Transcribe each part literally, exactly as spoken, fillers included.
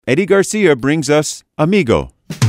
Eddie Garcia brings us Amigo.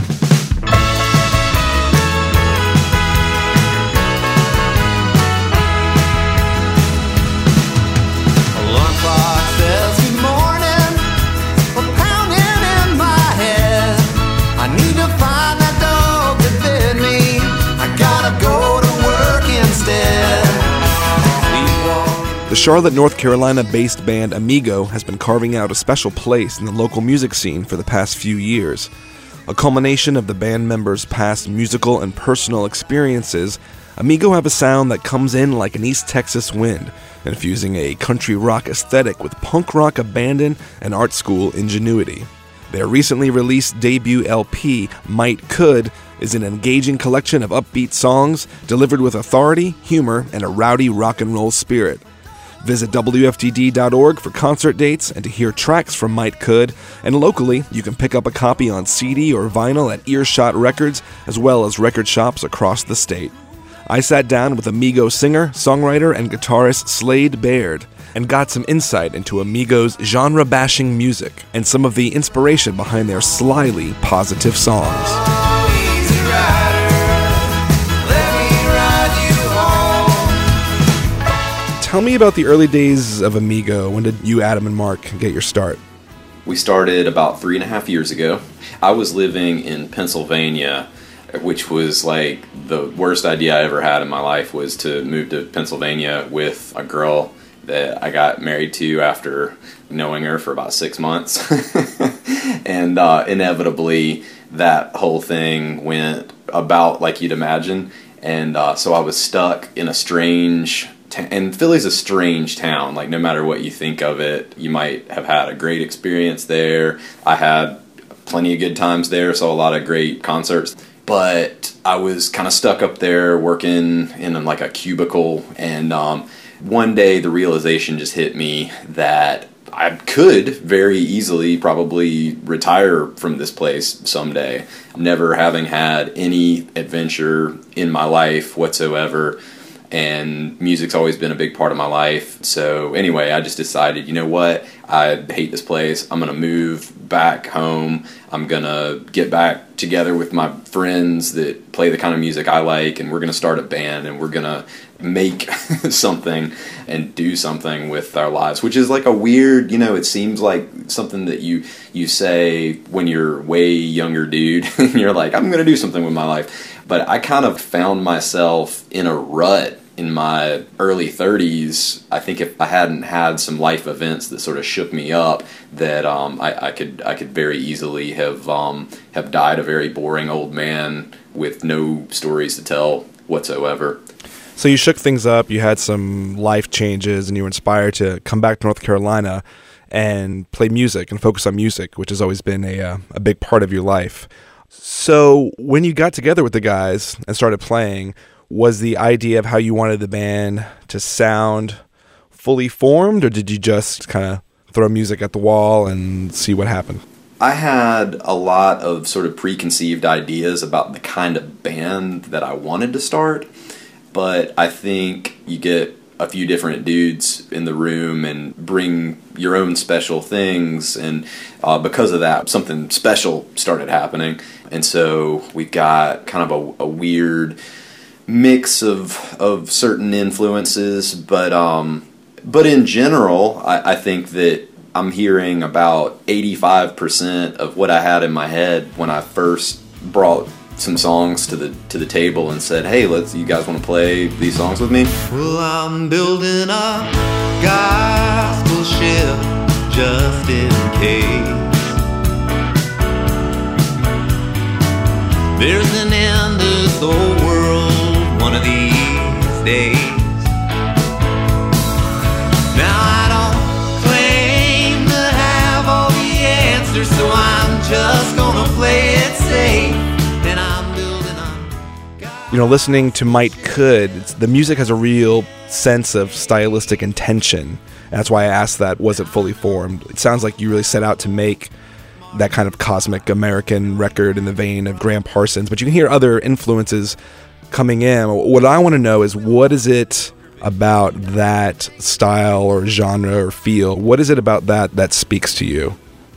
The Charlotte, North Carolina-based band Amigo has been carving out a special place in the local music scene for the past few years. A culmination of the band members' past musical and personal experiences, Amigo have a sound that comes in like an East Texas wind, infusing a country rock aesthetic with punk rock abandon and art school ingenuity. Their recently released debut L P, Might Could, is an engaging collection of upbeat songs delivered with authority, humor, and a rowdy rock and roll spirit. Visit W F T D dot org for concert dates and to hear tracks from Might Could, and locally, you can pick up a copy on C D or vinyl at Earshot Records, as well as record shops across the state. I sat down with Amigo singer, songwriter, and guitarist Slade Baird, and got some insight into Amigo's genre-bashing music and some of the inspiration behind their slyly positive songs. Tell me about the early days of Amigo. When did you, Adam, and Mark get your start? We started about three and a half years ago. I was living in Pennsylvania, which was like the worst idea I ever had in my life, was to move to Pennsylvania with a girl that I got married to after knowing her for about six months. and uh, inevitably, that whole thing went about like you'd imagine. And uh, so I was stuck in a strange... And Philly's a strange town. Like, no matter what you think of it, you might have had a great experience there. I had plenty of good times there, saw a lot of great concerts. But I was kind of stuck up there working in like a cubicle. And um, one day the realization just hit me that I could very easily probably retire from this place someday, never having had any adventure in my life whatsoever. And music's always been a big part of my life. So anyway, I just decided, you know what? I hate this place. I'm going to move back home. I'm going to get back together with my friends that play the kind of music I like, and we're going to start a band, and we're going to make something and do something with our lives, which is like a weird, you know, it seems like something that you, you say when you're way younger dude, and you're like, I'm going to do something with my life. But I kind of found myself in a rut in my early thirties. I think if I hadn't had some life events that sort of shook me up, that um, I, I could I could very easily have um, have died a very boring old man with no stories to tell whatsoever. So you shook things up, you had some life changes, and you were inspired to come back to North Carolina and play music and focus on music, which has always been a uh, a big part of your life. So when you got together with the guys and started playing, was the idea of how you wanted the band to sound fully formed, or did you just kind of throw music at the wall and see what happened? I had a lot of sort of preconceived ideas about the kind of band that I wanted to start, but I think you get a few different dudes in the room and bring your own special things, and uh, because of that, something special started happening. And so we got kind of a, a weird mix of of certain influences, but um, but in general, I, I think that I'm hearing about eighty-five percent of what I had in my head when I first brought some songs to the to the table and said, "Hey, let's you guys want to play these songs with me?" Well, I'm building a gospel ship just in case there's an end to this old world one of these days. Now I don't claim to have all the answers, so I'm just gonna play it safe. And I'm building a You know, listening to Might Could, it's, the music has a real sense of stylistic intention. That's why I asked that, was it fully formed? It sounds like you really set out to make that kind of cosmic American record in the vein of Graham Parsons, but you can hear other influences coming in. What I want to know is, what is it about that style or genre or feel? What is it about that that speaks to you?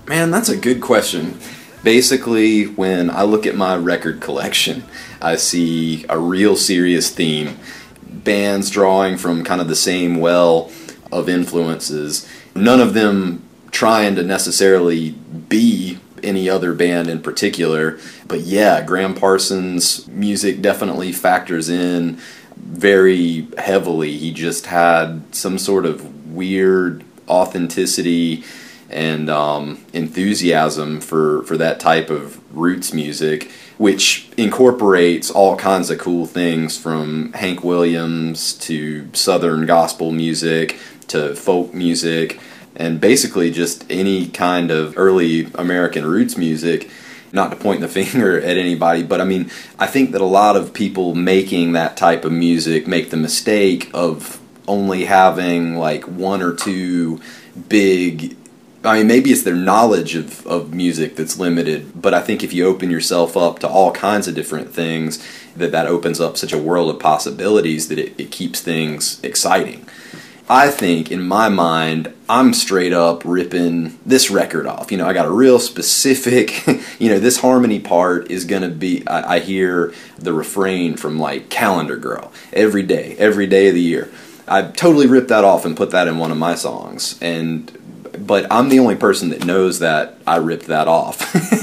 Man, that's a good question. Basically, when I look at my record collection, I see a real serious theme. Bands drawing from kind of the same well of influences. None of them trying to necessarily be any other band in particular. But yeah, Graham Parsons' music definitely factors in very heavily. He just had some sort of weird authenticity and um, enthusiasm for, for that type of roots music, which incorporates all kinds of cool things from Hank Williams to Southern gospel music to folk music, and basically just any kind of early American roots music. Not to point the finger at anybody, but I mean, I think that a lot of people making that type of music make the mistake of only having like one or two big, I mean, maybe it's their knowledge of, of music that's limited, but I think if you open yourself up to all kinds of different things, that that opens up such a world of possibilities that it, it keeps things exciting. I think, in my mind, I'm straight up ripping this record off. You know, I got a real specific, you know, this harmony part is going to be, I, I hear the refrain from, like, Calendar Girl every day, every day of the year. I totally ripped that off and put that in one of my songs. And, but I'm the only person that knows that I ripped that off.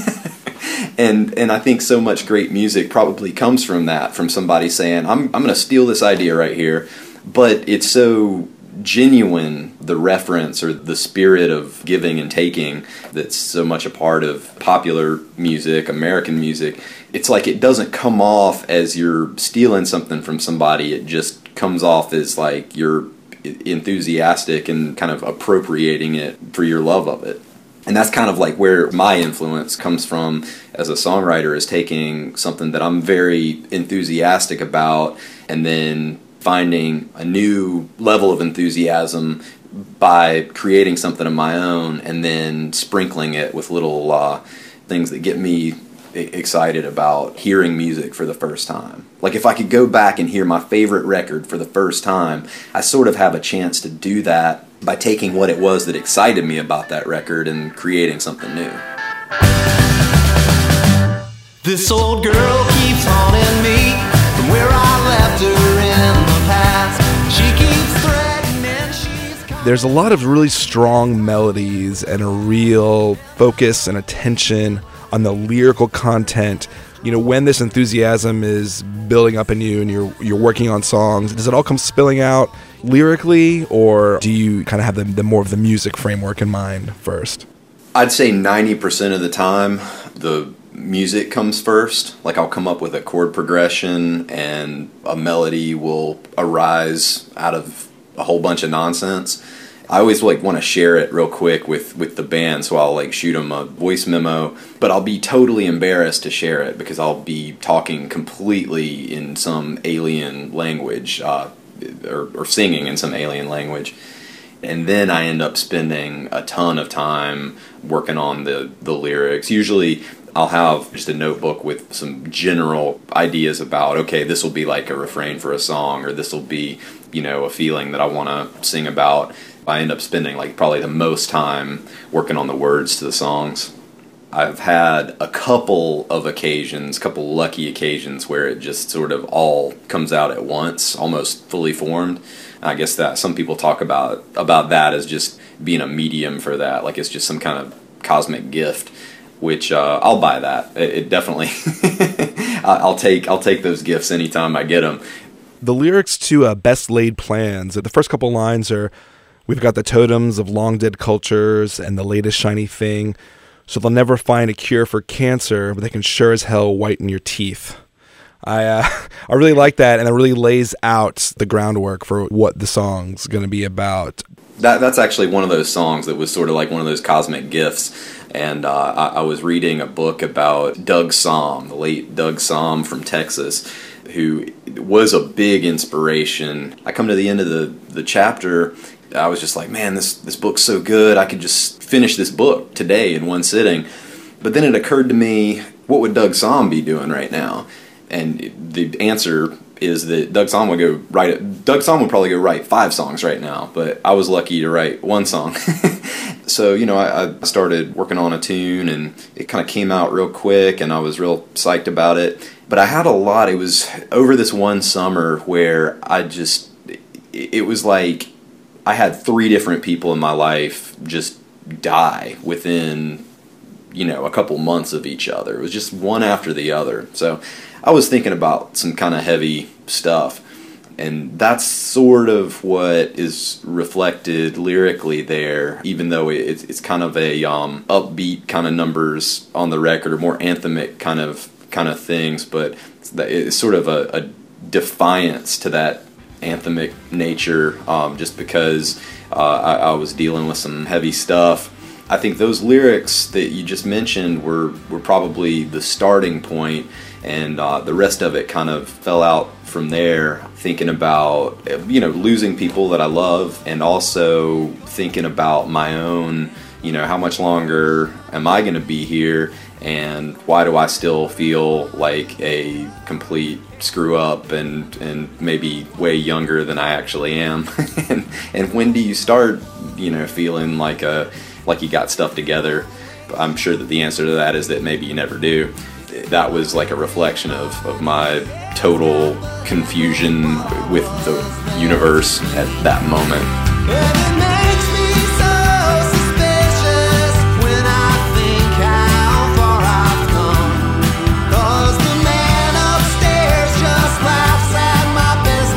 And and I think so much great music probably comes from that, from somebody saying, I'm, I'm going to steal this idea right here. But it's so genuine, the reference or the spirit of giving and taking that's so much a part of popular music, American music. It's like it doesn't come off as you're stealing something from somebody. It just comes off as like you're enthusiastic and kind of appropriating it for your love of it. And that's kind of like where my influence comes from as a songwriter, is taking something that I'm very enthusiastic about and then finding a new level of enthusiasm by creating something of my own and then sprinkling it with little uh, things that get me excited about hearing music for the first time. Like if I could go back and hear my favorite record for the first time, I sort of have a chance to do that by taking what it was that excited me about that record and creating something new. This old girl keeps haunting me from where I left her in the past. She keeps threatening, she's... There's a lot of really strong melodies and a real focus and attention on the lyrical content. You know, when this enthusiasm is building up in you and you're you're working on songs, does it all come spilling out lyrically, or do you kind of have the, the more of the music framework in mind first? I'd say ninety percent of the time the music comes first. Like I'll come up with a chord progression and a melody will arise out of a whole bunch of nonsense. I always like want to share it real quick with, with the band, so I'll like shoot them a voice memo, but I'll be totally embarrassed to share it because I'll be talking completely in some alien language, uh, or, or singing in some alien language. And then I end up spending a ton of time working on the, the lyrics. Usually I'll have just a notebook with some general ideas about, okay, this will be like a refrain for a song, or this will be, you know, a feeling that I want to sing about. I end up spending like probably the most time working on the words to the songs. I've had a couple of occasions, couple lucky occasions where it just sort of all comes out at once, almost fully formed. I guess that some people talk about about that as just being a medium for that, like it's just some kind of cosmic gift, which uh, I'll buy that. It, it definitely, I'll take I'll take those gifts anytime I get them. The lyrics to uh, Best Laid Plans, the first couple lines are, we've got the totems of long dead cultures and the latest shiny thing, so they'll never find a cure for cancer, but they can sure as hell whiten your teeth. I uh, I really like that, and it really lays out the groundwork for what the song's going to be about. That That's actually one of those songs that was sort of like one of those cosmic gifts, and uh, I, I was reading a book about Doug Sahm, the late Doug Sahm from Texas, who was a big inspiration. I come to the end of the, the chapter, I was just like, man, this, this book's so good, I could just finish this book today in one sitting. But then it occurred to me, what would Doug Sahm be doing right now? And the answer is that Doug Somm would go write Doug Somm would probably go write five songs right now, but I was lucky to write one song. So, you know, I, I started working on a tune, and it kind of came out real quick, and I was real psyched about it. But I had a lot. It was over this one summer where I just, it was like I had three different people in my life just die within, you know, a couple months of each other. It was just one after the other. So I was thinking about some kind of heavy stuff. And that's sort of what is reflected lyrically there, even though it's it's kind of a um, upbeat kind of numbers on the record, or more anthemic kind of kind of things. But it's sort of a, a defiance to that anthemic nature, um, just because uh, I, I was dealing with some heavy stuff. I think those lyrics that you just mentioned were were probably the starting point, and uh, the rest of it kind of fell out from there, thinking about, you know, losing people that I love, and also thinking about my own, you know, how much longer am I going to be here, and why do I still feel like a complete screw up, and, and maybe way younger than I actually am. and, and when do you start, you know, feeling like a like you got stuff together? I'm sure that the answer to that is that maybe you never do. That was like a reflection of, of my total confusion with the universe at that moment. And it makes me so suspicious when I think how far I've come. 'Cause the man upstairs just laughs at my best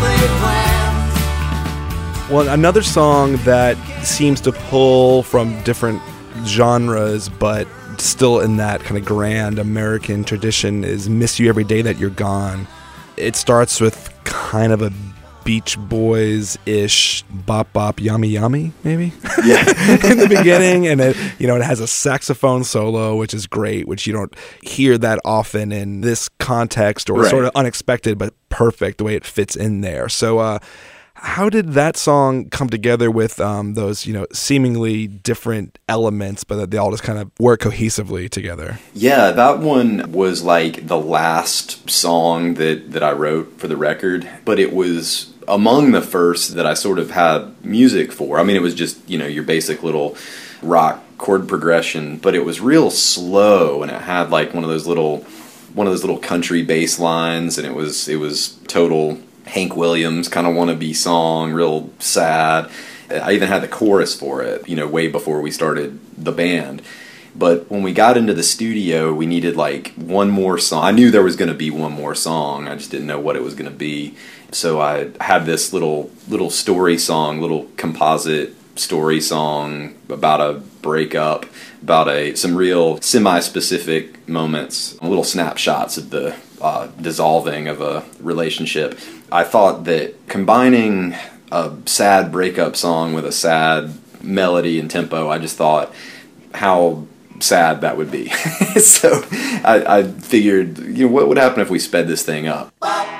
laid plans. Well, another song that seems to pull from different genres, but still in that kind of grand American tradition, is Miss You Every Day That You're Gone. It starts with kind of a Beach Boys-ish bop bop yummy yummy, maybe? Yeah. in the beginning, and it, you know, it has a saxophone solo, which is great, which you don't hear that often in this context, or right. Sort of unexpected but perfect the way it fits in there. So uh how did that song come together with um, those, you know, seemingly different elements, but that they all just kind of work cohesively together? Yeah, that one was like the last song that, that I wrote for the record, but it was among the first that I sort of had music for. I mean, it was just, you know, your basic little rock chord progression, but it was real slow, and it had like one of those little one of those little country bass lines, and it was it was total Hank Williams kind of wannabe song, real sad. I even had the chorus for it, you know, way before we started the band. But when we got into the studio, we needed like one more song. I knew there was going to be one more song. I just didn't know what it was going to be. So I had this little little story song, little composite story song about a breakup, about a some real semi-specific moments, little snapshots of the uh, dissolving of a relationship. I thought that combining a sad breakup song with a sad melody and tempo, I just thought how sad that would be. So I, I figured, you know, what would happen if we sped this thing up?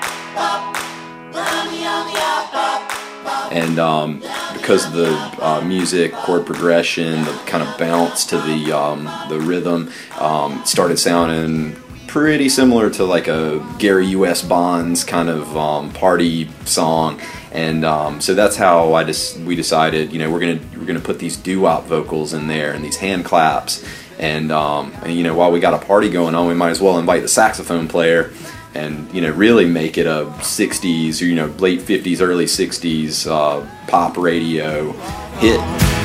And um, because of the uh, music, chord progression, the kind of bounce to the um, the rhythm, um, started sounding pretty similar to like a Gary U S Bonds kind of um, party song. And um, so that's how I just we decided, you know, we're gonna we're gonna put these doo-wop vocals in there and these hand claps, and, um, and you know, while we got a party going on, we might as well invite the saxophone player, and, you know, really make it a sixties or, you know, late fifties, early sixties uh, pop radio hit.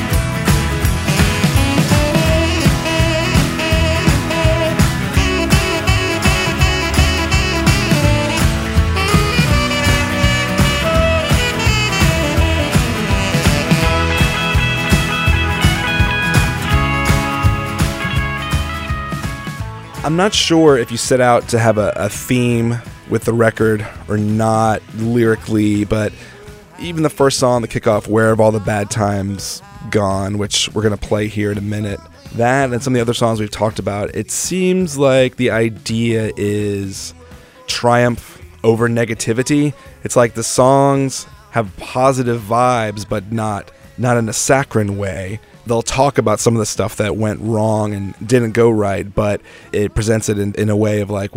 I'm not sure if you set out to have a, a theme with the record or not lyrically, but even the first song, the kickoff, Where Have All the Bad Times Gone, which we're going to play here in a minute, that and some of the other songs we've talked about, it seems like the idea is triumph over negativity. It's like the songs have positive vibes, but not not in a saccharine way. They'll talk about some of the stuff that went wrong and didn't go right, but it presents it in, in a way of like, well,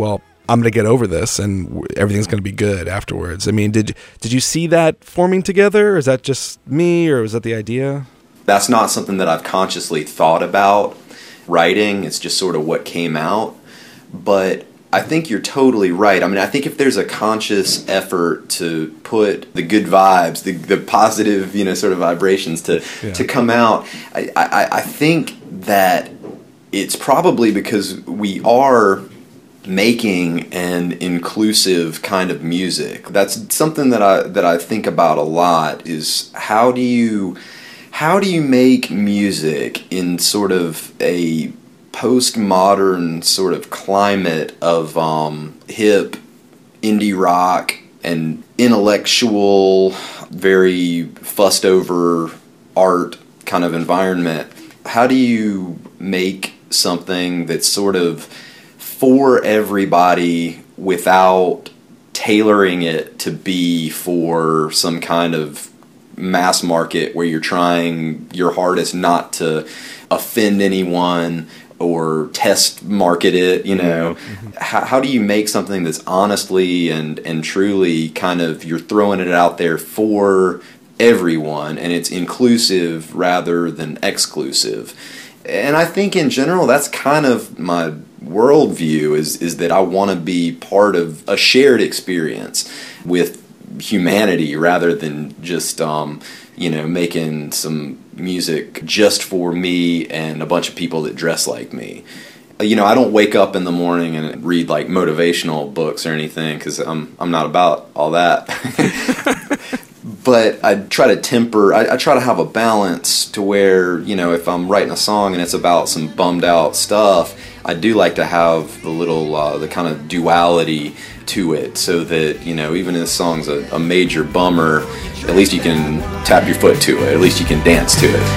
I'm going to get over this and w- everything's going to be good afterwards. I mean, did did you see that forming together? Or is that just me, or was that the idea? That's not something that I've consciously thought about writing. It's just sort of what came out. But I think you're totally right. I mean, I think if there's a conscious effort to put the good vibes, the the positive, you know, sort of vibrations to Yeah. to come out, I, I, I think that it's probably because we are making an inclusive kind of music. That's something that I that I think about a lot, is how do you how do you make music in sort of a postmodern sort of climate of um, hip indie rock and intellectual, very fussed over art kind of environment. How do you make something that's sort of for everybody without tailoring it to be for some kind of mass market where you're trying your hardest not to offend anyone or test market it, you know? Mm-hmm. How, how do you make something that's honestly and, and truly kind of, you're throwing it out there for everyone and it's inclusive rather than exclusive? And I think in general that's kind of my worldview, is, is that I want to be part of a shared experience with humanity rather than just, um, you know, making some music just for me and a bunch of people that dress like me. You know, I don't wake up in the morning and read like motivational books or anything, because I'm I'm not about all that. But I try to temper, I, I try to have a balance to where, you know, if I'm writing a song and it's about some bummed out stuff, I do like to have the little, uh, the kind of duality to it, so that, you know, even if the song's a, a major bummer, at least you can tap your foot to it, at least you can dance to it.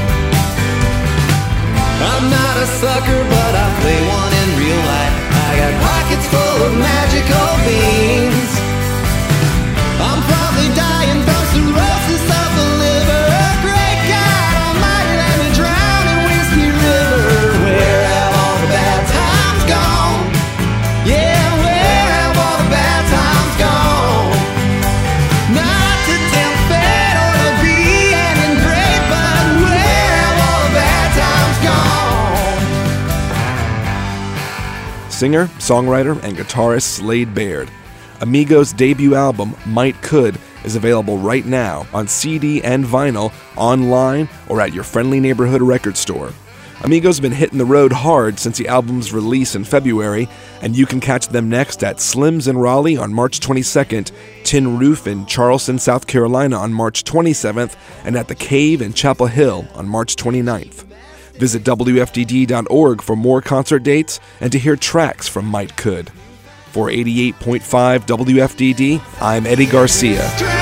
I'm not a sucker, but I play one in real life. I got pockets full of magical beans. I'm probably dying from cirrhosis of the liver. Great God Almighty, let me drown in Whiskey River. Where have all the bad times gone? Yeah, where have all the bad times gone? Not to tempt fate or to be an ingrate, but where have all the bad times gone? Singer, songwriter, and guitarist Slade Baird. Amigo's debut album, Might Could, is available right now on C D and vinyl, online, or at your friendly neighborhood record store. Amigo's been hitting the road hard since the album's release in February, and you can catch them next at Slim's in Raleigh on March twenty-second, Tin Roof in Charleston, South Carolina on March twenty-seventh, and at The Cave in Chapel Hill on March twenty-ninth. Visit W F D D dot org for more concert dates and to hear tracks from Might Could. For eighty-eight point five W F D D, I'm Eddie Garcia.